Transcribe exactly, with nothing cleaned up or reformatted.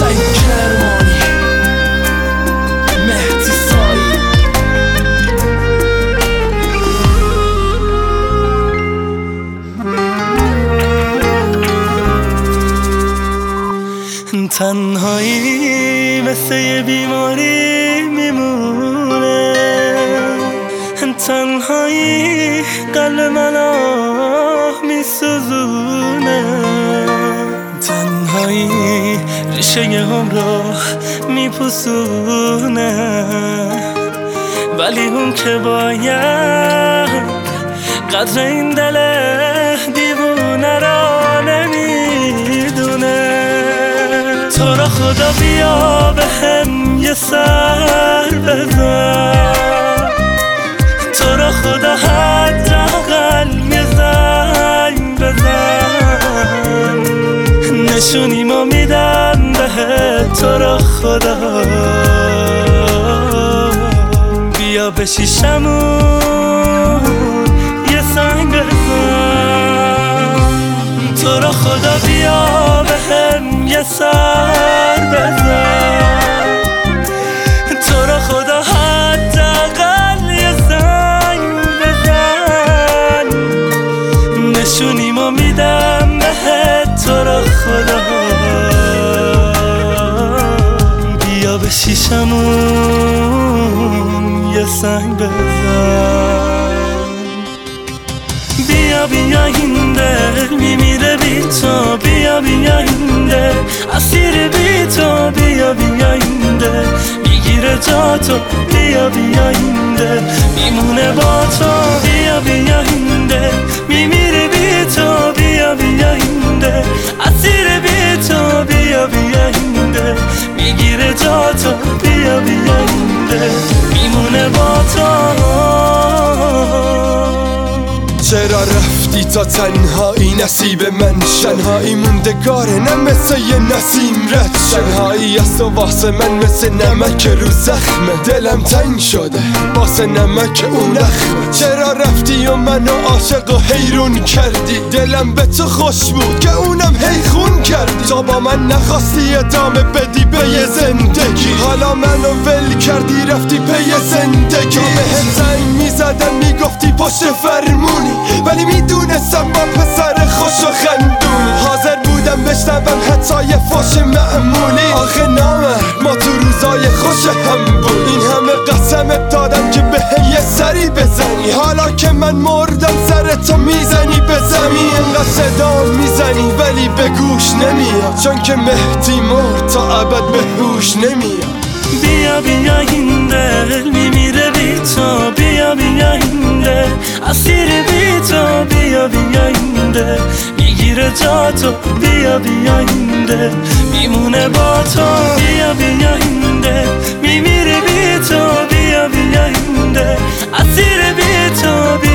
سعید کرمانی، مهدی سایی. تنهایی مثل یه بیماری میمونه، تنهایی قلب منو میسوزونه، تنهایی ریشه هم رو میپوسونه، ولی اون که باید قدر این دل دیوونه را نمیدونه. تو را خدا بیا به هم یه سر بزن، تو را خدا حداقل یه زنگ بزن، نشونی ما میدم بهت. تو را خدا بیا به شیشمون یه سنگ بزن، تو را خدا بیا به هم یه سر بزن، تو را خدا حداقل یه زنگ بزن، نشونی ما میدم بهت. تو را خدا بیا به شیشمون یه سنگ بزن. بیا بیا این دل میمیره بی تو، بیا بیا این دل اسیر بی تو، بیا بیا این دل میگیره جا تو، بیا بیا این دل میمونه با تو، بیا بیا این دل میمیره بی تو، بیا بیا این دل اسیر بی تو، بیا بیا این دل میگیره جا تو، بیا بیا این دل میمونه با تو. چرا رفتی تا تنهایی نصیب من؟ تنهایی موندگاره نه مثل یه نسیم رد. تنهایی است و واسه من مثل نمک رو زخمه، دلم تنگ شده واسه نمک اون نخمه. چرا رفتی و منو عاشق و حیرون کردی؟ دلم به تو خوش بود که اونم هی خون کردی. تا با من نخواستی ادامه بدی به یه زندگی، حالا منو ول کردی رفتی پی زندگی. تا بهت زنگ میزدم میگفتی پشت فرمونی، ولی میدونستم با پسر خوش و خندونی. حاضر بودم بشنوم حتی یه فوش معمولی، آخه نامرد ما تو روزای خوش هم بود. این همه قسمت دادم که به یه سری بزنی، حالا که من مردم سر تو میزنی به زمین. انقدر صدا میزنی ولی به گوش نمیاد، چون که مهدی مرد تا ابد به هوش نمیاد. بیا بیا این دل میمیره بی تو، بیا بیا این دل اسیر بی تو، بیا بیا این دل میگیره جا تو، بیا بیا این دل میمونه با تو، بیا بیا این دل میمیره بی تو، بیا بیا این دل اسیر بی تو.